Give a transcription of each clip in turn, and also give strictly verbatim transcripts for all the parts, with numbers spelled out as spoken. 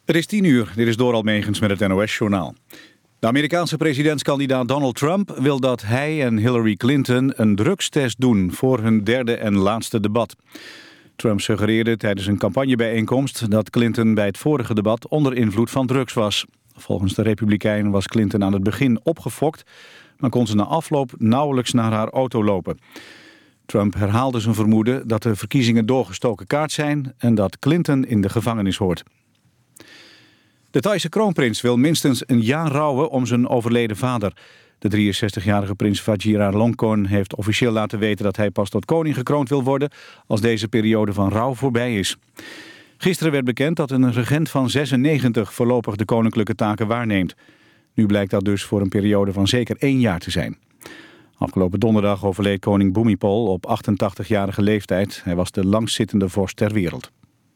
Het is tien uur, dit is Doral Megens met het N O S-journaal. De Amerikaanse presidentskandidaat Donald Trump wil dat hij en Hillary Clinton een drugstest doen voor hun derde en laatste debat. Trump suggereerde tijdens een campagnebijeenkomst dat Clinton bij het vorige debat onder invloed van drugs was. Volgens de Republikeinen was Clinton aan het begin opgefokt, maar kon ze na afloop nauwelijks naar haar auto lopen. Trump herhaalde zijn vermoeden dat de verkiezingen doorgestoken kaart zijn en dat Clinton in de gevangenis hoort. De Thaise kroonprins wil minstens een jaar rouwen om zijn overleden vader. De drieënzestigjarige prins Vajiralongkorn heeft officieel laten weten dat hij pas tot koning gekroond wil worden als deze periode van rouw voorbij is. Gisteren werd bekend dat een regent van zesennegentig voorlopig de koninklijke taken waarneemt. Nu blijkt dat dus voor een periode van zeker één jaar te zijn. Afgelopen donderdag overleed koning Bhumipol op achtentachtigjarige leeftijd. Hij was de langstzittende vorst ter wereld.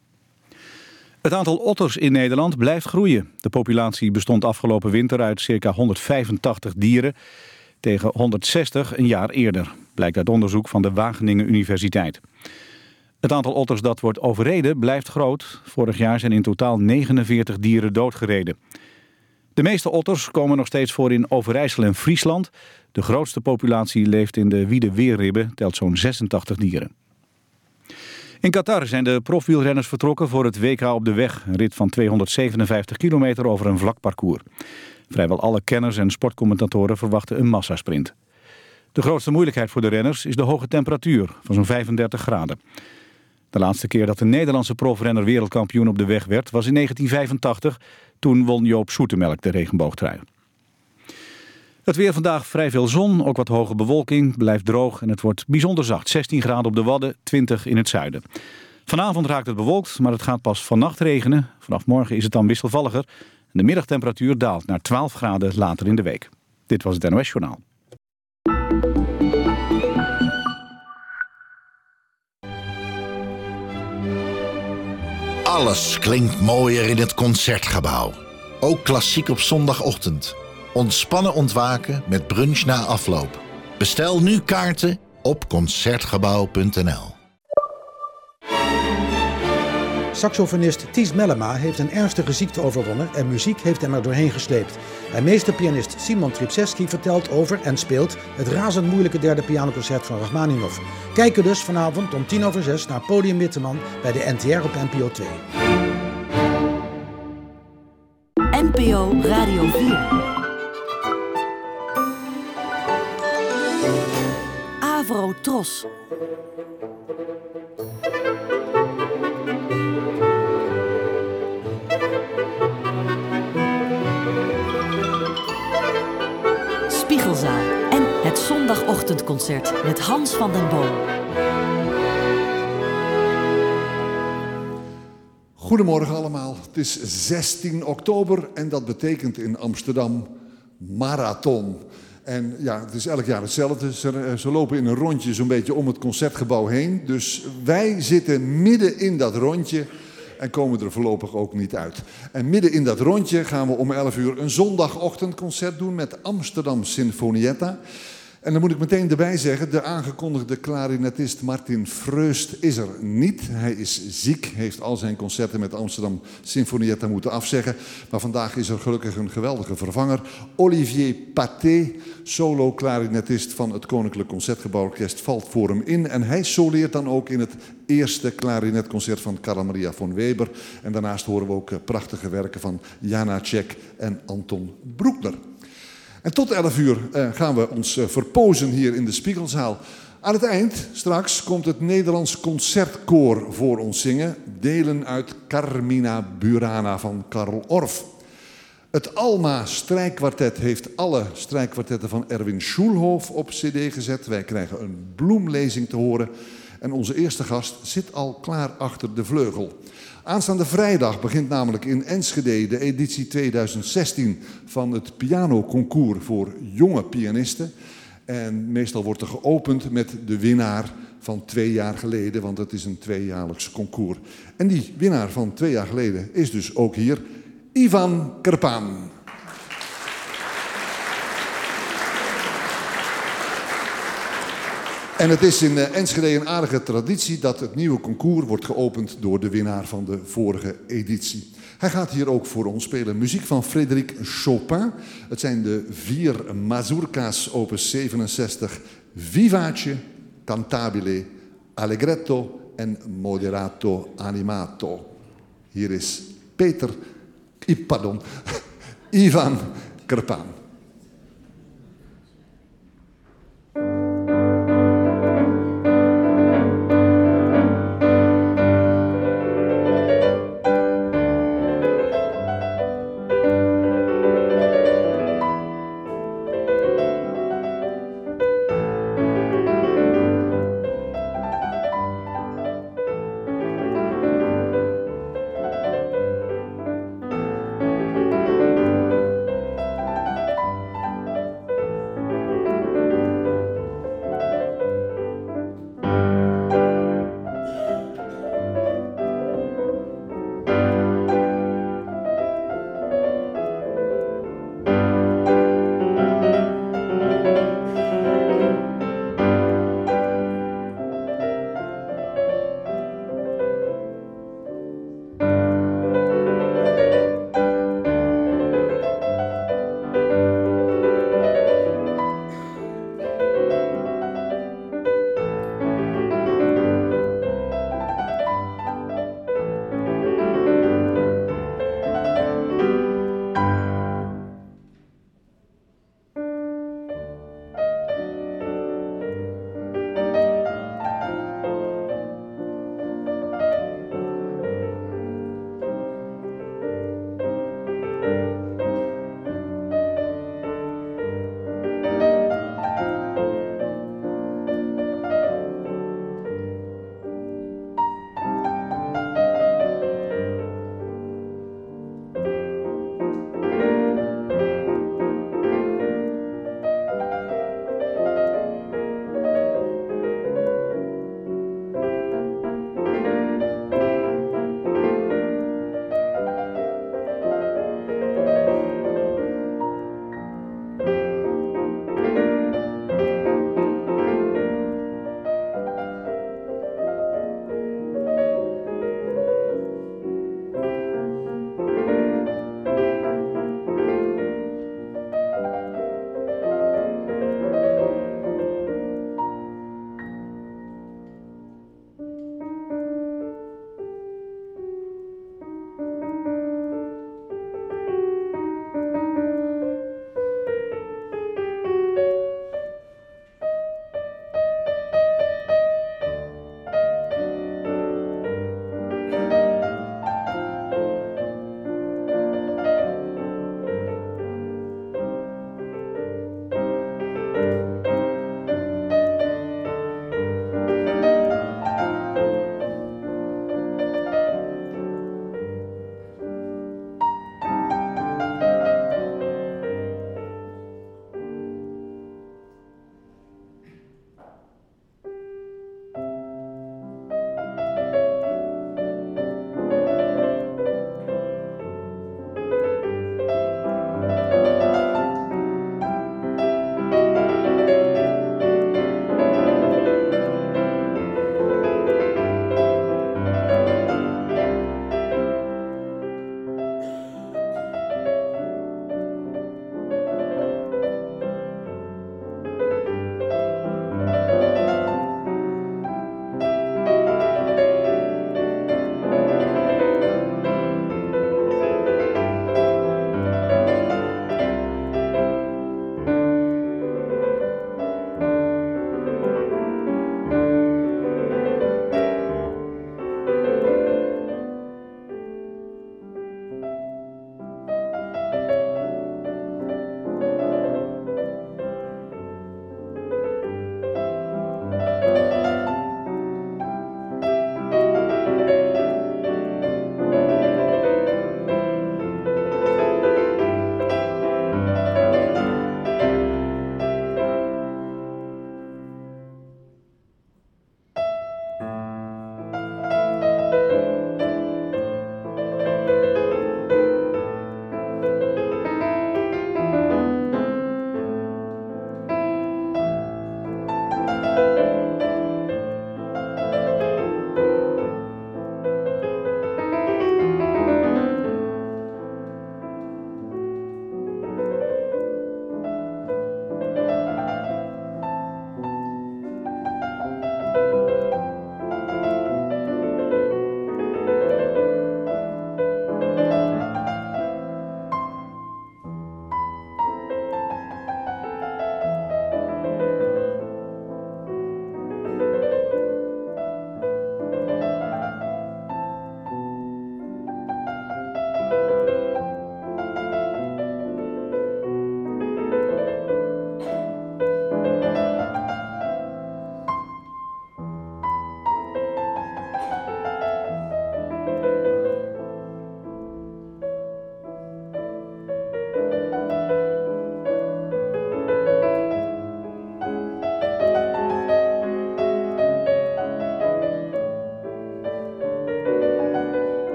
Het aantal otters in Nederland blijft groeien. De populatie bestond afgelopen winter uit circa honderdvijfentachtig dieren tegen honderdzestig een jaar eerder, blijkt uit onderzoek van de Wageningen Universiteit. Het aantal otters dat wordt overreden blijft groot. Vorig jaar zijn in totaal negenenveertig dieren doodgereden. De meeste otters komen nog steeds voor in Overijssel en Friesland. De grootste populatie leeft in de Wiedeweerribben, telt zo'n zesentachtig dieren. In Qatar zijn de profwielrenners vertrokken voor het W K op de weg. Een rit van tweehonderdzevenenvijftig kilometer over een vlak parcours. Vrijwel alle kenners en sportcommentatoren verwachten een massasprint. De grootste moeilijkheid voor de renners is de hoge temperatuur van zo'n vijfendertig graden. De laatste keer dat een Nederlandse profrenner wereldkampioen op de weg werd was in negentien vijfentachtig. Toen won Joop Zoetemelk de regenboogtrui. Het weer vandaag vrij veel zon, ook wat hoge bewolking, blijft droog en het wordt bijzonder zacht. zestien graden op de Wadden, twintig in het zuiden. Vanavond raakt het bewolkt, maar het gaat pas vannacht regenen. Vanaf morgen is het dan wisselvalliger. De middagtemperatuur daalt naar twaalf graden later in de week. Dit was het N O S-journaal. Alles klinkt mooier in het Concertgebouw. Ook klassiek op zondagochtend. Ontspannen ontwaken met brunch na afloop. Bestel nu kaarten op concertgebouw punt n l. Saxofonist Ties Mellema heeft een ernstige ziekte overwonnen en muziek heeft hem er doorheen gesleept. En meesterpianist Simon Tripseski vertelt over en speelt het razend moeilijke derde pianoconcert van Rachmaninov. Kijken dus vanavond om tien over zes naar Podium Witteman bij de N T R op N P O twee. N P O Radio vier. Avro Tros. Spiegelzaal en het zondagochtendconcert met Hans van den Boom. Goedemorgen allemaal. Het is zestien oktober en dat betekent in Amsterdam marathon. En ja, het is elk jaar hetzelfde. Ze, ze lopen in een rondje zo'n beetje om het Concertgebouw heen. Dus wij zitten midden in dat rondje en komen er voorlopig ook niet uit. En midden in dat rondje gaan we om elf uur een zondagochtendconcert doen met Amsterdam Sinfonietta. En dan moet ik meteen erbij zeggen, de aangekondigde klarinetist Martin Freust is er niet. Hij is ziek, heeft al zijn concerten met Amsterdam Sinfonietta moeten afzeggen. Maar vandaag is er gelukkig een geweldige vervanger. Olivier Pathé, solo-klarinetist van het Koninklijk Concertgebouworkest, valt voor hem in. En hij soleert dan ook in het eerste klarinetconcert van Carl Maria von Weber. En daarnaast horen we ook prachtige werken van Janacek en Anton Bruckner. En tot elf uur uh, gaan we ons uh, verpozen hier in de Spiegelzaal. Aan het eind, straks, komt het Nederlands Concertkoor voor ons zingen. Delen uit Carmina Burana van Karl Orff. Het Alma strijkkwartet heeft alle strijkkwartetten van Erwin Schulhof op cd gezet. Wij krijgen een bloemlezing te horen. En onze eerste gast zit al klaar achter de vleugel. Aanstaande vrijdag begint namelijk in Enschede de editie tweeduizend zestien van het pianoconcours voor jonge pianisten. En meestal wordt er geopend met de winnaar van twee jaar geleden, want het is een tweejaarlijks concours. En die winnaar van twee jaar geleden is dus ook hier, Ivan Krpan. En het is in uh, Enschede een aardige traditie dat het nieuwe concours wordt geopend door de winnaar van de vorige editie. Hij gaat hier ook voor ons spelen muziek van Frédéric Chopin. Het zijn de vier mazurka's opus zevenenzestig, Vivace, Cantabile, Allegretto en Moderato Animato. Hier is Peter, pardon, Ivan Krpan.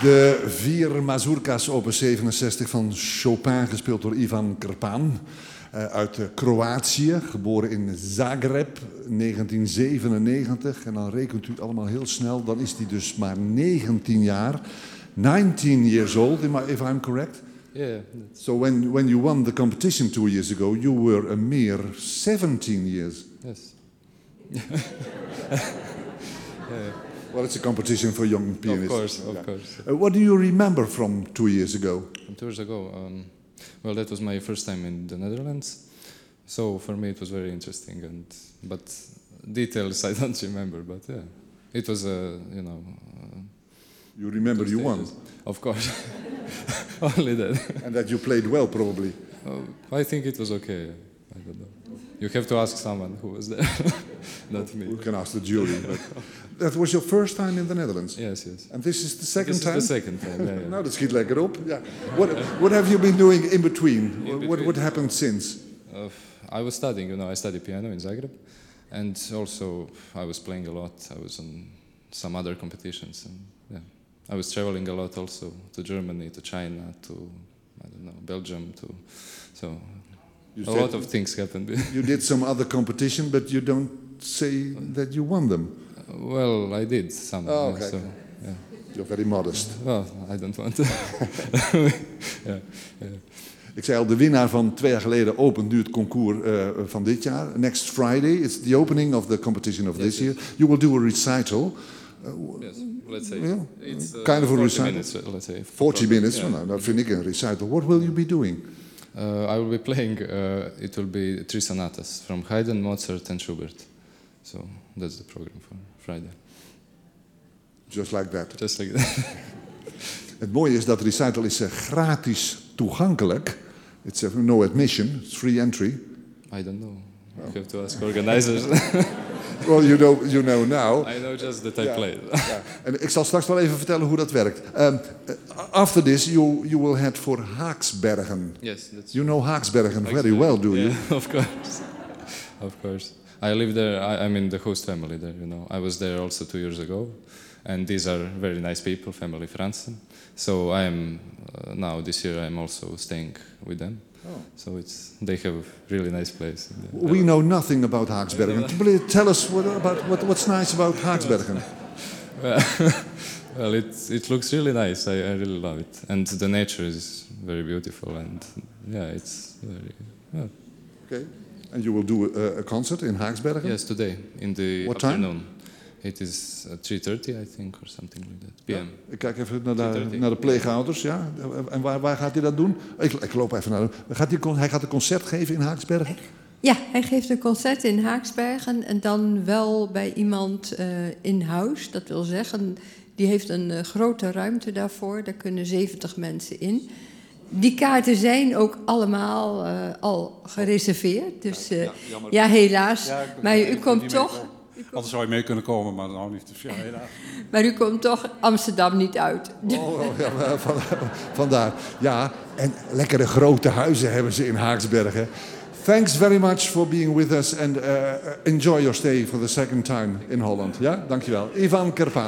De vier mazurka's opus zevenenzestig van Chopin, gespeeld door Ivan Krpan. Uh, uit uh, Kroatië, geboren in Zagreb, negentien zevenennegentig. En dan rekent u allemaal heel snel, dan is hij dus maar negentien jaar. nineteen years old, if I'm correct? Yeah. So when, when you won the competition two years ago, you were a mere seventeen years. Yes. yeah. Well, it's a competition for young pianists. Of course, of yeah. course. Uh, what do you remember from two years ago? From two years ago, um, well, that was my first time in the Netherlands. So for me it was very interesting, and but details I don't remember. But yeah, it was a uh, you know. Uh, you remember you won? Of course, only that. And that you played well, probably. Uh, I think it was okay. I don't know. You have to ask someone who was there, not me. We can ask the jury. But that was your first time in the Netherlands? Yes, yes. And this is the second this time? This is the second time, yeah, yeah. Nou, dat schiet lekker op. Yeah. What, what have you been doing in between? In between. What, what happened since? Uh, I was studying, you know, I studied piano in Zagreb. And also I was playing a lot. I was on some other competitions. And yeah, I was traveling a lot also to Germany, to China, to, I don't know, Belgium, to... So... You a lot of things happened. You did some other competition, but you don't say that you won them. Uh, well, I did some. Oh, okay. Yeah, so, yeah. You're very modest. Well, I don't want to. yeah, yeah. Ik zei al, de winnaar van twee jaar geleden opent nu het concours uh, van dit jaar. Next Friday, it's the opening of the competition of yes, this year. Yes. You will do a recital. Uh, yes, let's say. Yeah. It's uh, kind of a recital. Minutes, let's say. forty minutes, yeah. Nou, dat vind ik een recital. What will you be doing? Uh, I will be playing, uh, it will be three sonatas from Haydn, Mozart and Schubert. So that's the program for Friday. Just like that. Just like that. Het mooie is dat de recital is uh, gratis toegankelijk. It's uh, no admission, it's free entry. I don't know. You have to ask organizers. Well, you know, you know now. I know just that I yeah, played. yeah. En ik zal straks wel even vertellen hoe dat werkt. Um, after this, you you will head for Haaksbergen. Yes, that's you know Haaksbergen very Haaksbergen. well, do yeah, you? Of course, of course. I live there. I, I'm in the host family there. You know, I was there also two years ago, and these are very nice people, family Fransen. So I am uh, now this year. I'm also staying with them. Oh. So it's they have a really nice place. We know nothing about Haaksbergen. Tell us what, about what, what's nice about Haaksbergen. Well, it it looks really nice. I, I really love it, and the nature is very beautiful. And yeah, it's very. Yeah. Okay, and you will do a, a concert in Haaksbergen? Yes, today in the what afternoon. Time? It is uh, three thirty, I think, or something like that. P M. Ja, ik kijk even naar de, naar de pleegouders, ja. En waar, waar gaat hij dat doen? Ik, ik loop even naar de, gaat hij, hij gaat een concert geven in Haaksbergen? Ja, hij geeft een concert in Haaksbergen en dan wel bij iemand uh, in huis. Dat wil zeggen, die heeft een uh, grote ruimte daarvoor. Daar kunnen zeventig mensen in. Die kaarten zijn ook allemaal uh, al gereserveerd. Dus uh, ja, ja, helaas. Ja, maar u komt toch... Anders zou je mee kunnen komen, maar nou niet. Dus ja, helaas. Maar u komt toch Amsterdam niet uit. Oh, oh ja, van, vandaar. Ja, en lekkere grote huizen hebben ze in Haaksbergen. Thanks very much for being with us and uh, enjoy your stay for the second time in Holland. Ja, dankjewel. Ivan Krpan.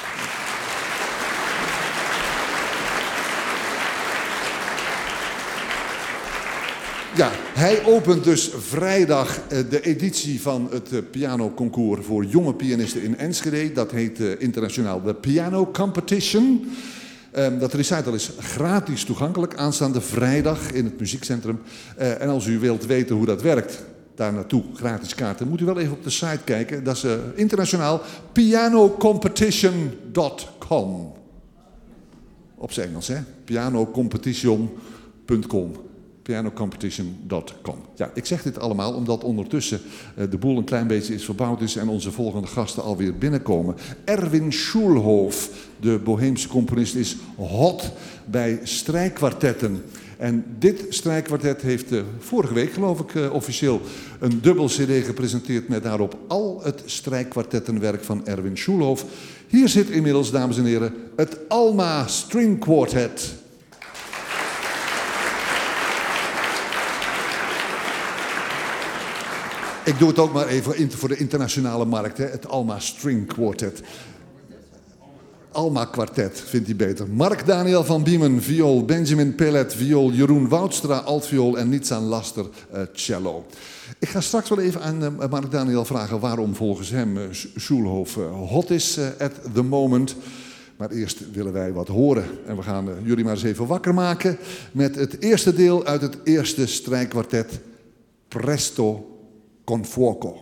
Ja, hij opent dus vrijdag de editie van het pianoconcours voor jonge pianisten in Enschede. Dat heet internationaal de Piano Competition. Dat recital is gratis toegankelijk aanstaande vrijdag in het muziekcentrum. En als u wilt weten hoe dat werkt, daar naartoe gratis kaarten, moet u wel even op de site kijken. Dat is internationaal piano competition dot com. Op zijn Engels, hè? piano competition dot com. piano competition dot com. Ja, ik zeg dit allemaal omdat ondertussen uh, de boel een klein beetje is verbouwd is en onze volgende gasten alweer binnenkomen. Erwin Schulhof, de Boheemse componist, is hot bij strijkkwartetten. En dit strijkkwartet heeft uh, vorige week, geloof ik, uh, officieel een dubbel cd gepresenteerd met daarop al het strijkkwartettenwerk van Erwin Schulhof. Hier zit inmiddels, dames en heren, het Alma String Quartet. Ik doe het ook maar even voor de internationale markt, hè? Het Alma String Quartet. Alma Kwartet vindt hij beter. Mark Daniel van Biemen, viool. Benjamin Pellet, viool. Jeroen Woudstra, altviool. En Nietsan Laster, uh, cello. Ik ga straks wel even aan uh, Mark Daniel vragen waarom volgens hem uh, Schulhof uh, hot is uh, at the moment. Maar eerst willen wij wat horen. En we gaan uh, jullie maar eens even wakker maken met het eerste deel uit het eerste strijkkwartet. Presto con fuoco.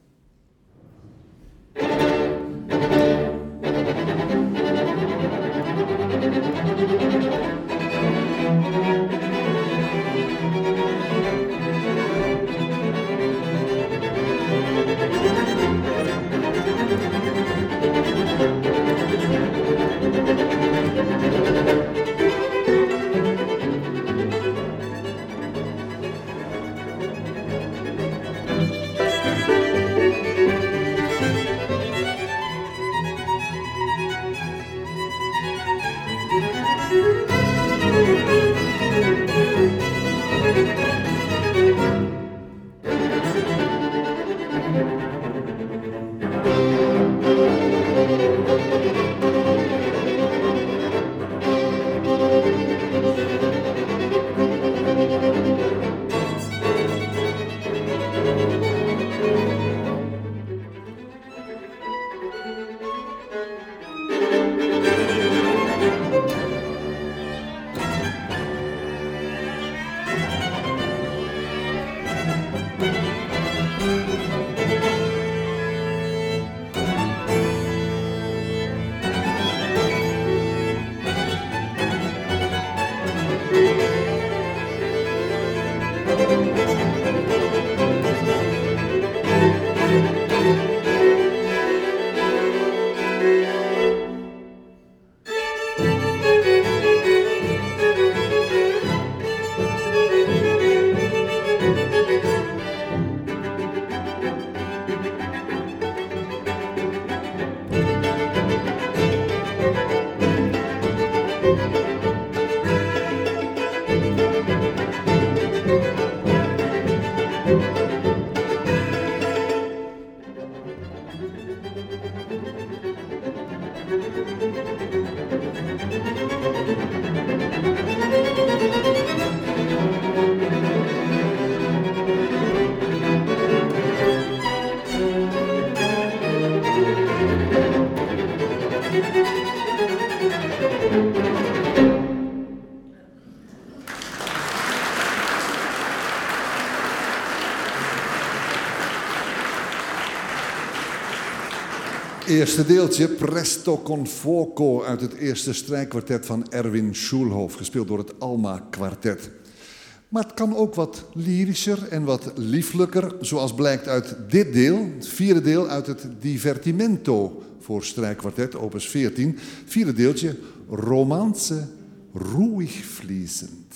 Eerste deeltje, Presto con fuoco, uit het eerste strijkkwartet van Erwin Schulhof, gespeeld door het Alma Kwartet. Maar het kan ook wat lyrischer en wat lieflijker, zoals blijkt uit dit deel, het vierde deel uit het Divertimento voor strijkkwartet, opus veertien. Vierde deeltje, Romance, ruhig fließend.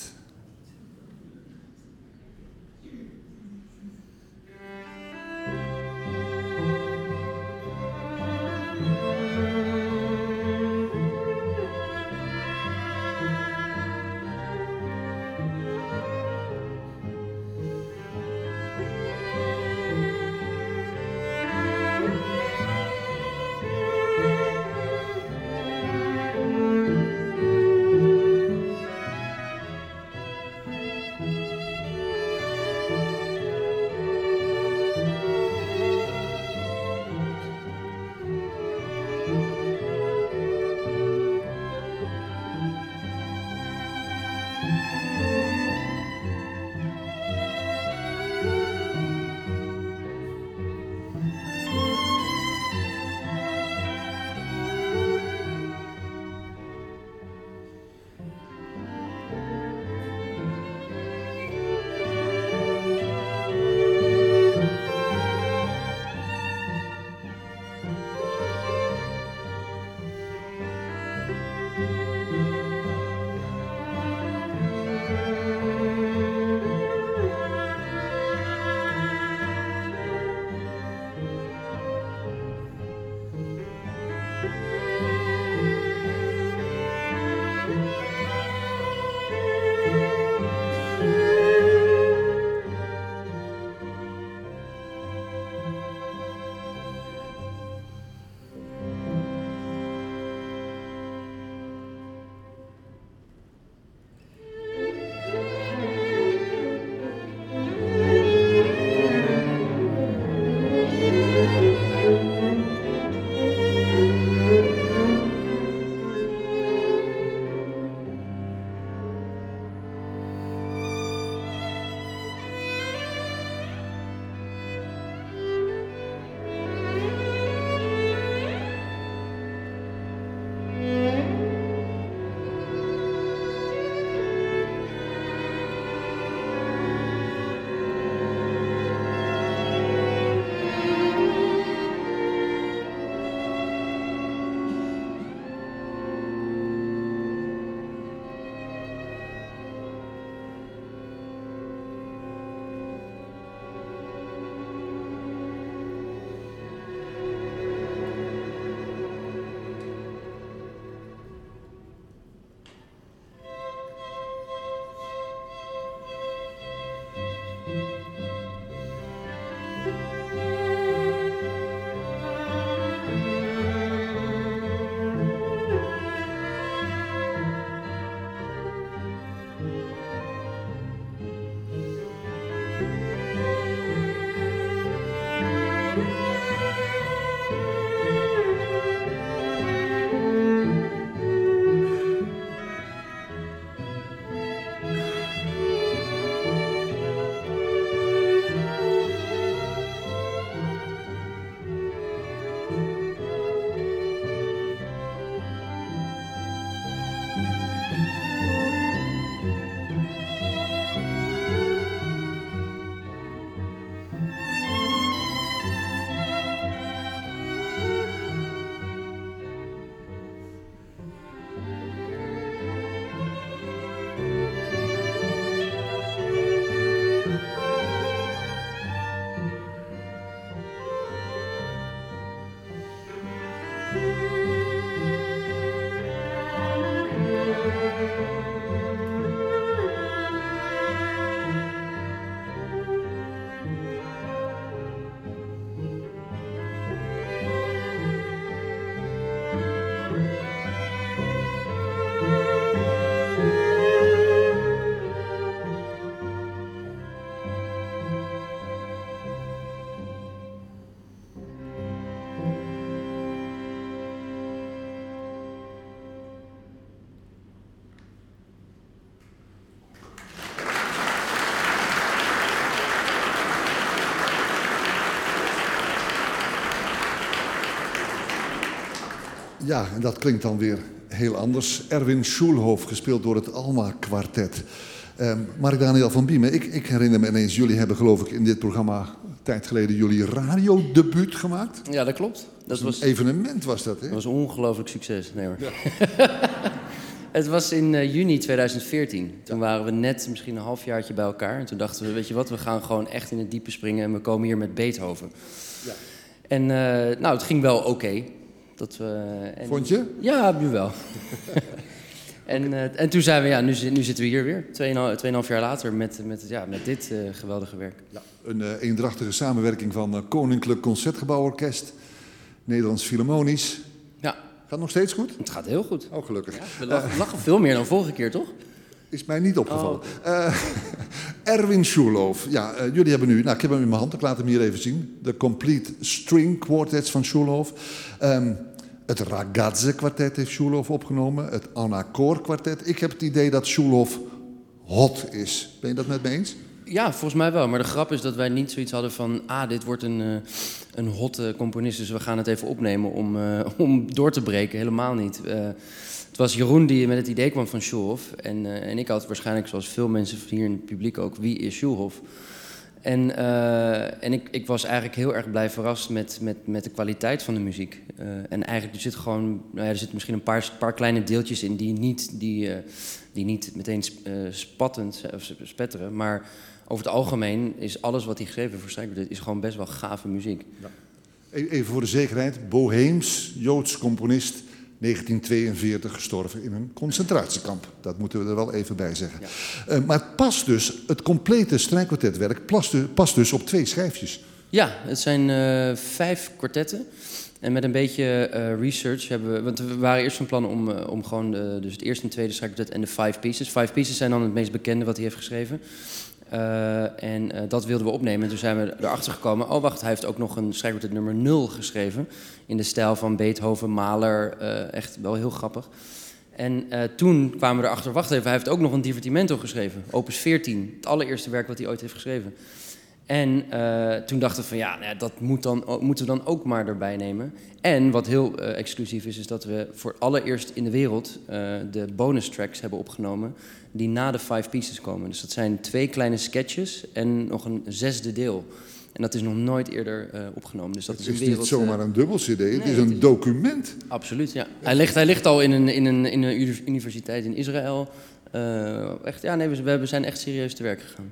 Ja, en dat klinkt dan weer heel anders. Erwin Schulhof, gespeeld door het Alma Quartet. Um, Mark Daniel van Biemen, ik, ik herinner me ineens, jullie hebben geloof ik in dit programma een tijd geleden jullie radiodebuut gemaakt. Ja, dat klopt. Dat, dat was een evenement was dat, hè? Dat was een ongelooflijk succes. Nee hoor. Ja. Het was in uh, juni tweeduizend veertien. Toen waren we net misschien een halfjaartje bij elkaar. En toen dachten we, weet je wat, we gaan gewoon echt in het diepe springen en we komen hier met Beethoven. Ja. En uh, nou, het ging wel oké. Okay. Dat we. En... Vond je? Ja, nu wel. En, uh, en toen zijn we, ja, nu, nu zitten we hier weer, tweeënhalf jaar later, met, met, ja, met dit uh, geweldige werk. Ja, een uh, eendrachtige samenwerking van uh, Koninklijk Concertgebouworkest, Nederlands Philharmonisch. Ja. Gaat nog steeds goed? Het gaat heel goed. Oh, gelukkig. Ja, we lachen, uh, lachen veel meer dan vorige keer, toch? Is mij niet opgevallen. Oh. Uh, Erwin Schulhof. Ja, uh, jullie hebben nu, nou, ik heb hem in mijn hand, ik laat hem hier even zien. De Complete String Quartets van Schulhof. Um, Het Ragazze-kwartet heeft Schulhof opgenomen. Het Anacor-kwartet. Ik heb het idee dat Schulhof hot is. Ben je dat met me eens? Ja, volgens mij wel. Maar de grap is dat wij niet zoiets hadden van... ah, dit wordt een, uh, een hotte componist, dus we gaan het even opnemen om, uh, om door te breken. Helemaal niet. Uh, het was Jeroen die met het idee kwam van Schulhof. En, uh, en ik had waarschijnlijk, zoals veel mensen hier in het publiek ook... wie is Schulhof? En, uh, en ik, ik was eigenlijk heel erg blij verrast met, met, met de kwaliteit van de muziek. Uh, en eigenlijk er zit gewoon, nou ja, er zitten misschien een paar, paar kleine deeltjes in die niet, die, uh, die niet meteen uh, spattend of spetteren. Maar over het algemeen is alles wat hij geschreven heeft voor strijkkwartet is gewoon best wel gave muziek. Ja. Even voor de zekerheid, Boheems, Joods componist, negentien tweeënveertig gestorven in een concentratiekamp. Dat moeten we er wel even bij zeggen. Ja. Uh, maar het past dus, het complete strijkkwartetwerk past dus, past dus op twee schijfjes. Ja, het zijn uh, vijf kwartetten. En met een beetje uh, research hebben we... Want we waren eerst van plan om, uh, om gewoon de, dus het eerste en tweede strijkkwartet en de five pieces. Five pieces zijn dan het meest bekende wat hij heeft geschreven. Uh, en uh, dat wilden we opnemen. En toen zijn we erachter gekomen... oh, wacht, hij heeft ook nog een strijkkwartet nummer nul geschreven. In de stijl van Beethoven, Mahler. Uh, echt wel heel grappig. En uh, toen kwamen we erachter... wacht even, hij heeft ook nog een divertimento geschreven. Opus veertien. Het allereerste werk wat hij ooit heeft geschreven. En uh, toen dachten we van... ja, nou ja dat moet dan, moeten we dan ook maar erbij nemen. En wat heel uh, exclusief is... is dat we voor allereerst in de wereld... Uh, de bonus tracks hebben opgenomen... die na de five pieces komen. Dus dat zijn twee kleine sketches en nog een zesde deel. En dat is nog nooit eerder uh, opgenomen. Dus dat het is, is een wereld, niet zomaar een dubbel cd, nee, het is een het is, document. Absoluut, ja. Hij ligt, hij ligt al in een, in, een, in een universiteit in Israël. Uh, echt, ja, nee, we, we zijn echt serieus te werk gegaan.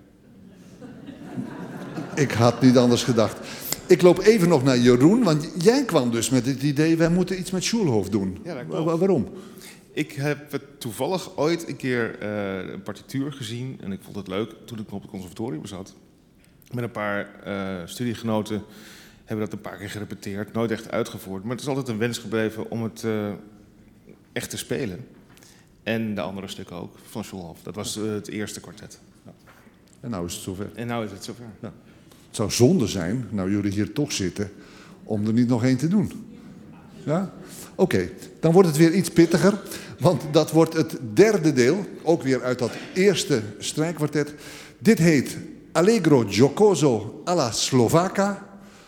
Ik had niet anders gedacht. Ik loop even nog naar Jeroen, want jij kwam dus met het idee... wij moeten iets met Schulhof doen. Ja, dat klopt. Wa- waarom? Ik heb het toevallig ooit een keer uh, een partituur gezien en ik vond het leuk toen ik op het conservatorium zat. Met een paar uh, studiegenoten hebben dat een paar keer gerepeteerd, nooit echt uitgevoerd. Maar het is altijd een wens gebleven om het uh, echt te spelen. En de andere stukken ook, van Schulhof. Dat was uh, het eerste kwartet. Ja. En nou is het zover. En nou is het zover. Ja. Het zou zonde zijn, nou jullie hier toch zitten, om er niet nog één te doen. Ja? Oké, okay. Dan wordt het weer iets pittiger. Want dat wordt het derde deel, ook weer uit dat eerste strijkkwartet. Dit heet Allegro Giocoso alla Slovaka.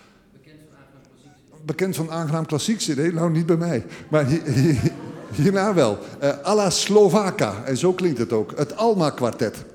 Bekend van aangenaam klassiek C D, nou niet bij mij. Maar hi- hi- hierna wel. Uh, alla Slovaka, en zo klinkt het ook. Het Alma kwartet.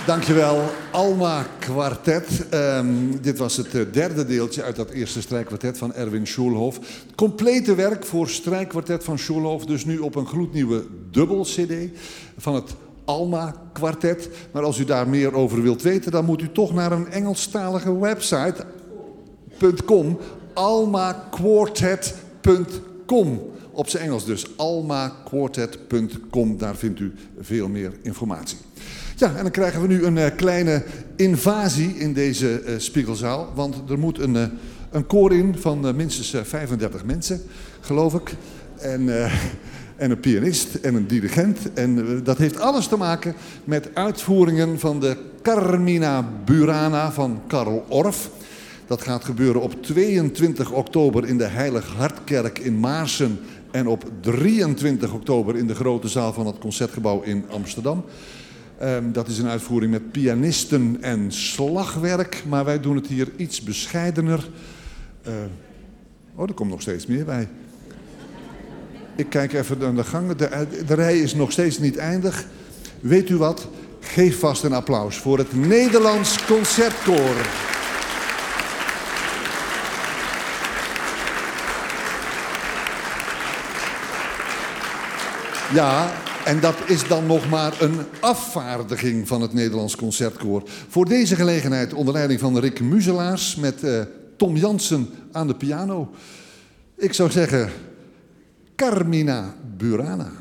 Dankjewel, Alma Kwartet. Um, dit was het uh, derde deeltje uit dat eerste strijkkwartet van Erwin Schulhof. Het complete werk voor strijkkwartet van Schulhof, dus nu op een gloednieuwe dubbel C D van het Alma Kwartet. Maar als u daar meer over wilt weten, dan moet u toch naar een Engelstalige website .com, alma quartet punt com. Op zijn Engels dus, alma quartet punt com. Daar vindt u veel meer informatie. Ja, en dan krijgen we nu een uh, kleine invasie in deze uh, Spiegelzaal. Want er moet een, uh, een koor in van uh, minstens uh, vijfendertig mensen, geloof ik. En, uh, en een pianist en een dirigent. En uh, dat heeft alles te maken met uitvoeringen van de Carmina Burana van Karl Orff. Dat gaat gebeuren op tweeëntwintig oktober in de Heilig Hartkerk in Maarsen. En op drieëntwintig oktober in de grote zaal van het Concertgebouw in Amsterdam. Um, dat is een uitvoering met pianisten en slagwerk. Maar wij doen het hier iets bescheidener. Uh, oh, er komt nog steeds meer bij. Ik kijk even naar de gang. De, de rij is nog steeds niet eindig. Weet u wat? Geef vast een applaus voor het Nederlands Concertkoor. Ja, en dat is dan nog maar een afvaardiging van het Nederlands Concertkoor. Voor deze gelegenheid onder leiding van Rick Muzelaars met uh, Tom Jansen aan de piano. Ik zou zeggen, Carmina Burana.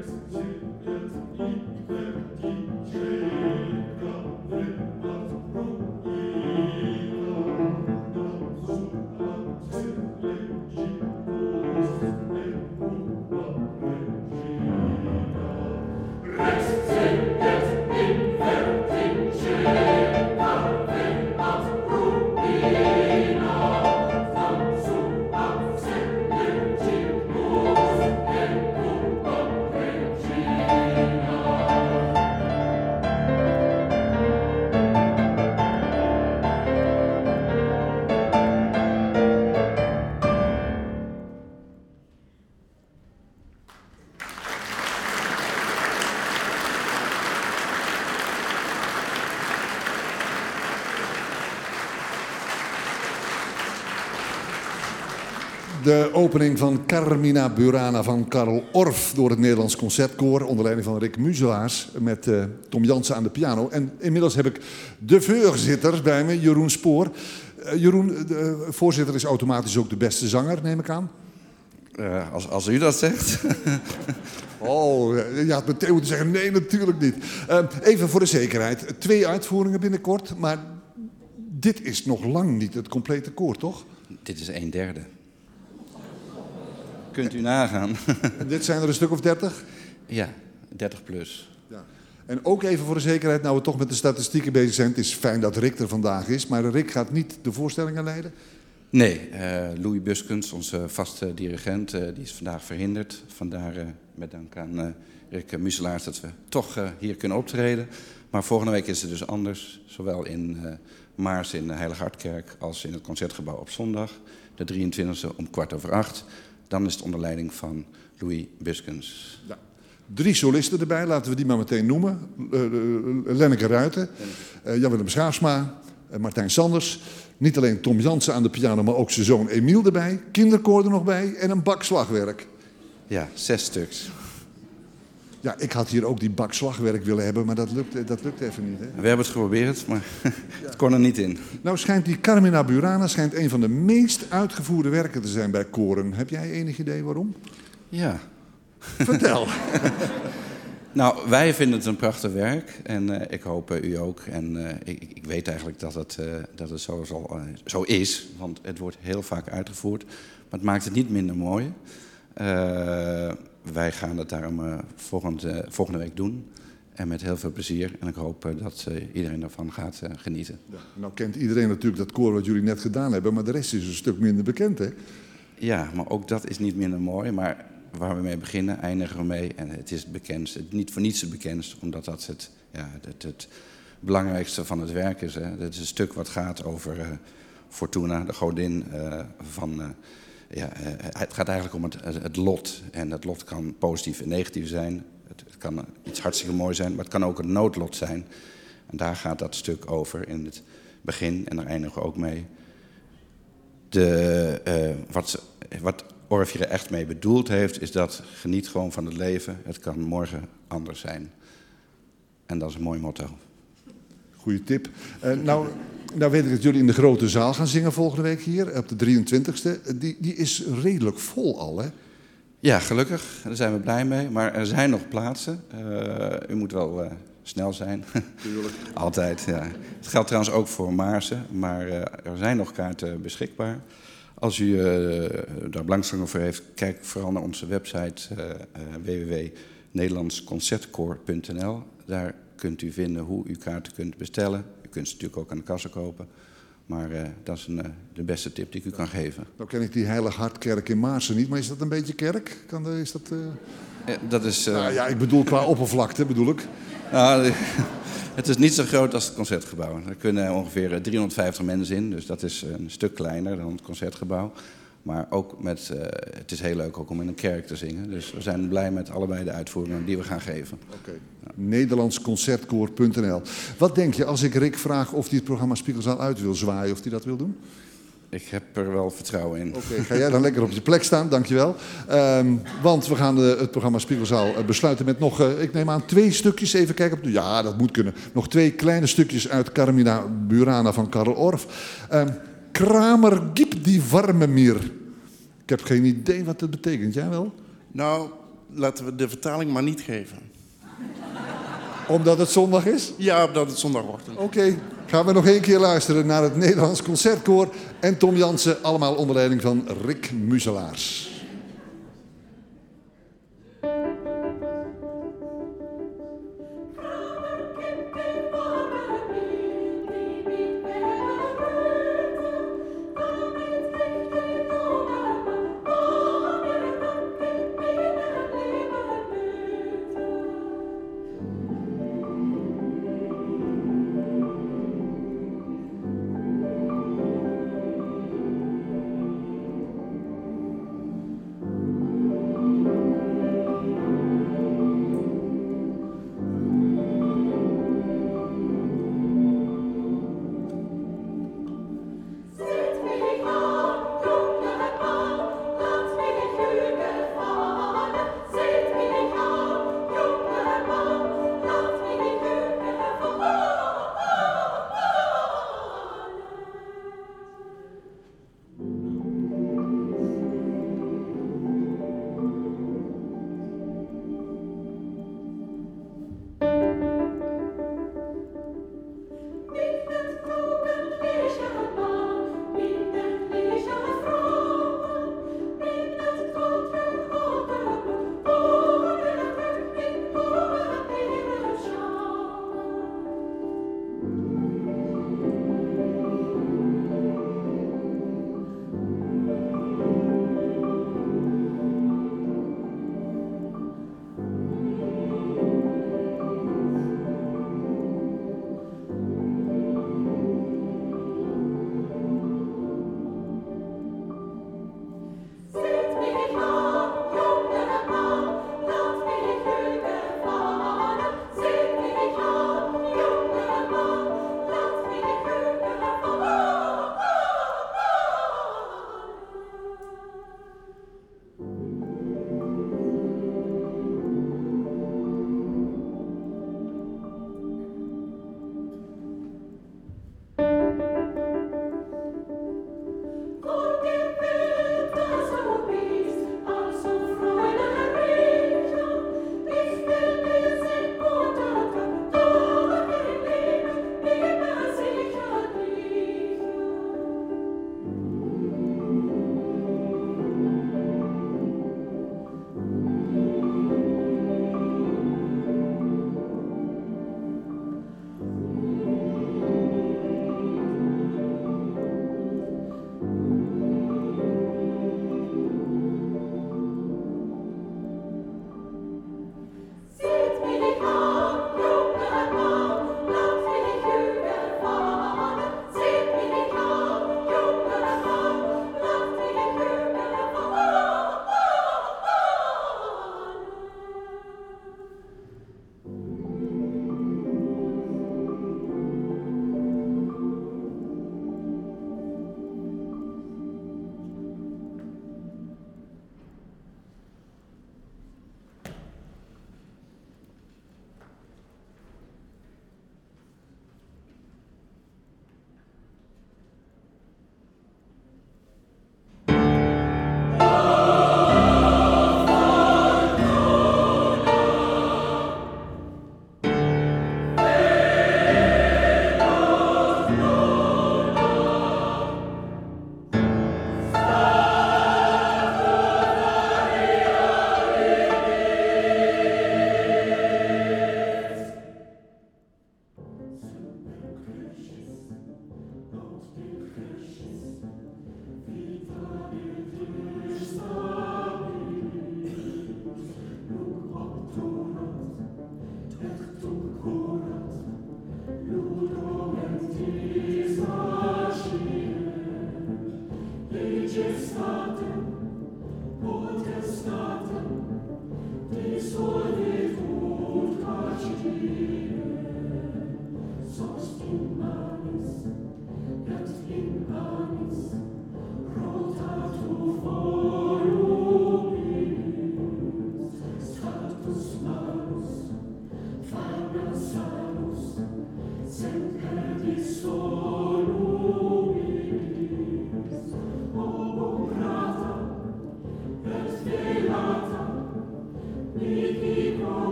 De opening van Carmina Burana van Karl Orff door het Nederlands Concertkoor onder leiding van Rick Musselaars met uh, Tom Jansen aan de piano. En inmiddels heb ik de voorzitter bij me, Jeroen Spoor. Uh, Jeroen, de uh, voorzitter is automatisch ook de beste zanger, neem ik aan. Uh, als, als u dat zegt. Oh, je had meteen moeten zeggen nee, natuurlijk niet. Uh, even voor de zekerheid. Twee uitvoeringen binnenkort, maar dit is nog lang niet het complete koor, toch? Dit is een derde. Kunt u nagaan. En dit zijn er een stuk of dertig? Ja, dertig plus. Ja. En ook even voor de zekerheid, nou we toch met de statistieken bezig zijn. Het is fijn dat Rick er vandaag is, maar Rick gaat niet de voorstellingen leiden? Nee, uh, Louis Buskens, onze vaste dirigent, uh, die is vandaag verhinderd. Vandaar uh, met dank aan uh, Rick Musselaars dat we toch uh, hier kunnen optreden. Maar volgende week is het dus anders. Zowel in uh, Maars in de Heilige Hartkerk als in het Concertgebouw op zondag. De drieëntwintigste om kwart over acht. Dan is het onder leiding van Louis Buskens. Ja. Drie solisten erbij, laten we die maar meteen noemen. Uh, uh, Lenneke Ruijten, uh, Jan-Willem Schaafsma, uh, Martijn Sanders. Niet alleen Tom Jansen aan de piano, maar ook zijn zoon Emiel erbij. Kinderkoor er nog bij en een bak slagwerk. Ja, zes stuks. Ja, ik had hier ook die bak slagwerk willen hebben, maar dat lukt, dat lukt even niet. Hè? We hebben het geprobeerd, maar het kon er niet in. Nou schijnt die Carmina Burana schijnt een van de meest uitgevoerde werken te zijn bij koren. Heb jij enig idee waarom? Ja. Vertel. Nou, wij vinden het een prachtig werk en uh, ik hoop uh, u ook. En uh, ik, ik weet eigenlijk dat het, uh, dat het zo, zal, uh, zo is, want het wordt heel vaak uitgevoerd. Maar het maakt het niet minder mooi. Uh, wij gaan het daarom uh, volgende, volgende week doen. En met heel veel plezier. En ik hoop uh, dat uh, iedereen daarvan gaat uh, genieten. Ja, nou kent iedereen natuurlijk dat koor wat jullie net gedaan hebben, maar de rest is een stuk minder bekend, hè? Ja, maar ook dat is niet minder mooi. Maar waar we mee beginnen, eindigen we mee. En het is het bekendste. Het niet voor niets het bekendst, omdat dat het, ja, het, het belangrijkste van het werk is. Hè. Het is een stuk wat gaat over uh, Fortuna, de godin uh, van... Uh, ja, uh, het gaat eigenlijk om het, het lot. En dat lot kan positief en negatief zijn. Het, het kan iets hartstikke mooi zijn, maar het kan ook een noodlot zijn. En daar gaat dat stuk over in het begin. En daar eindigen we ook mee. De, uh, wat, wat Orff hier echt mee bedoeld heeft, is dat geniet gewoon van het leven. Het kan morgen anders zijn. En dat is een mooi motto. Goeie tip. Uh, nou, nou weet ik dat jullie in de grote zaal gaan zingen volgende week hier, op de drieëntwintigste. Die, die is redelijk vol al, hè? Ja, gelukkig. Daar zijn we blij mee. Maar er zijn nog plaatsen. Uh, u moet wel uh, snel zijn. Tuurlijk. Altijd, ja. Het geldt trouwens ook voor Maarsen. Maar uh, er zijn nog kaarten beschikbaar. Als u uh, daar belangstelling voor heeft, kijk vooral naar onze website uh, uh, w w w punt nederlands concertkoor punt n l. Daar kunt u vinden hoe u kaarten kunt bestellen. U kunt ze natuurlijk ook aan de kassa kopen. Maar uh, dat is een, uh, de beste tip die ik u kan geven. Nou ken ik die Heilige Hartkerk in Maarsen niet, maar is dat een beetje kerk? Kan de, is dat, uh... ja, dat is... Uh... Nou, ja, ik bedoel qua oppervlakte, bedoel ik. Nou, het is niet zo groot als het Concertgebouw. Er kunnen ongeveer driehonderdvijftig mensen in, dus dat is een stuk kleiner dan het Concertgebouw. Maar ook met, uh, het is heel leuk ook om in een kerk te zingen. Dus we zijn blij met allebei de uitvoeringen die we gaan geven. Oké. Okay. Ja. nederlands concertkoor punt n l. Wat denk je als ik Rick vraag of hij het programma Spiegelzaal uit wil zwaaien, of hij dat wil doen? Ik heb er wel vertrouwen in. Oké, okay, ga jij dan lekker op je plek staan, dankjewel. Um, want we gaan de, het programma Spiegelzaal uh, besluiten met nog, uh, ik neem aan, twee stukjes. Even kijken op de... Ja, dat moet kunnen. Nog twee kleine stukjes uit Carmina Burana van Karl Orff. Um, Kramer gib die warme mir. Ik heb geen idee wat dat betekent. Jij wel? Nou, laten we de vertaling maar niet geven. Omdat het zondag is? Ja, omdat het zondagochtend. Oké, okay. Gaan we nog één keer luisteren naar het Nederlands Concertkoor en Tom Jansen, allemaal onder leiding van Rick Musselaars.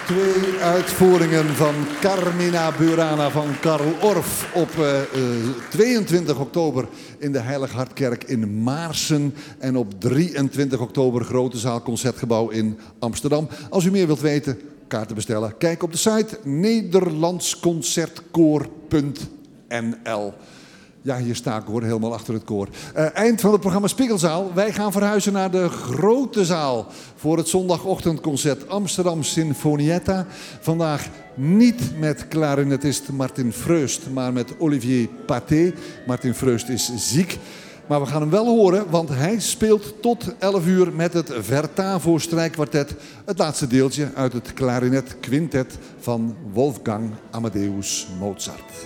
Twee uitvoeringen van Carmina Burana van Karl Orff op uh, uh, tweeëntwintig oktober in de Heilig Hartkerk in Maarsen. En op drieëntwintig oktober Grote Zaal Concertgebouw in Amsterdam. Als u meer wilt weten, kaarten bestellen. Kijk op de site nederlandsconcertkoor punt n l. Ja, hier sta ik hoor, helemaal achter het koor. Uh, eind van het programma Spiegelzaal. Wij gaan verhuizen naar de Grote Zaal voor het zondagochtendconcert Amsterdam Sinfonietta. Vandaag niet met klarinetist Martin Freust, maar met Olivier Pathé. Martin Freust is ziek. Maar we gaan hem wel horen, want hij speelt tot elf uur met het Vertavo strijkkwartet. Het laatste deeltje uit het klarinet quintet van Wolfgang Amadeus Mozart.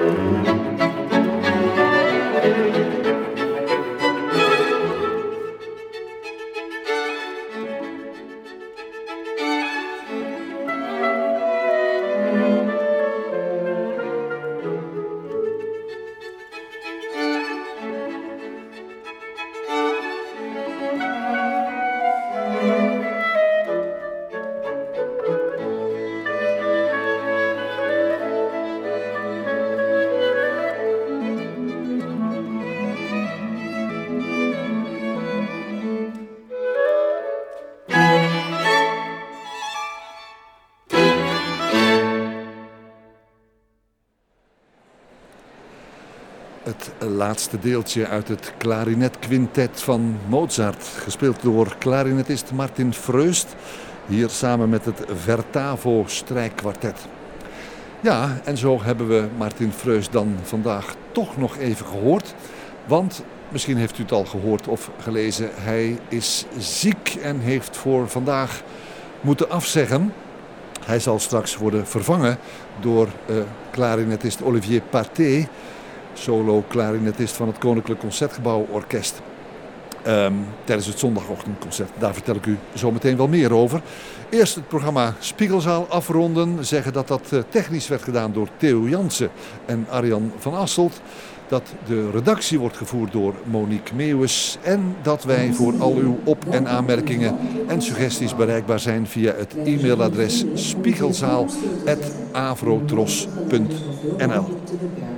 Het laatste deeltje uit het klarinetquintet van Mozart, gespeeld door klarinetist Martin Freust, hier samen met het Vertavo strijkkwartet. Ja, en zo hebben we Martin Freust dan vandaag toch nog even gehoord, want misschien heeft u het al gehoord of gelezen, hij is ziek en heeft voor vandaag moeten afzeggen. Hij zal straks worden vervangen door uh, klarinetist Olivier Pathé, solo-klarinetist van het Koninklijk Concertgebouw Orkest. Um, tijdens het zondagochtendconcert. Daar vertel ik u zo meteen wel meer over. Eerst het programma Spiegelzaal afronden. Zeggen dat dat uh, technisch werd gedaan door Theo Jansen en Arjan van Asselt. Dat de redactie wordt gevoerd door Monique Meeuwis. En dat wij voor al uw op- en aanmerkingen en suggesties bereikbaar zijn via het e-mailadres spiegelzaal apenstaartje avrotros punt n l.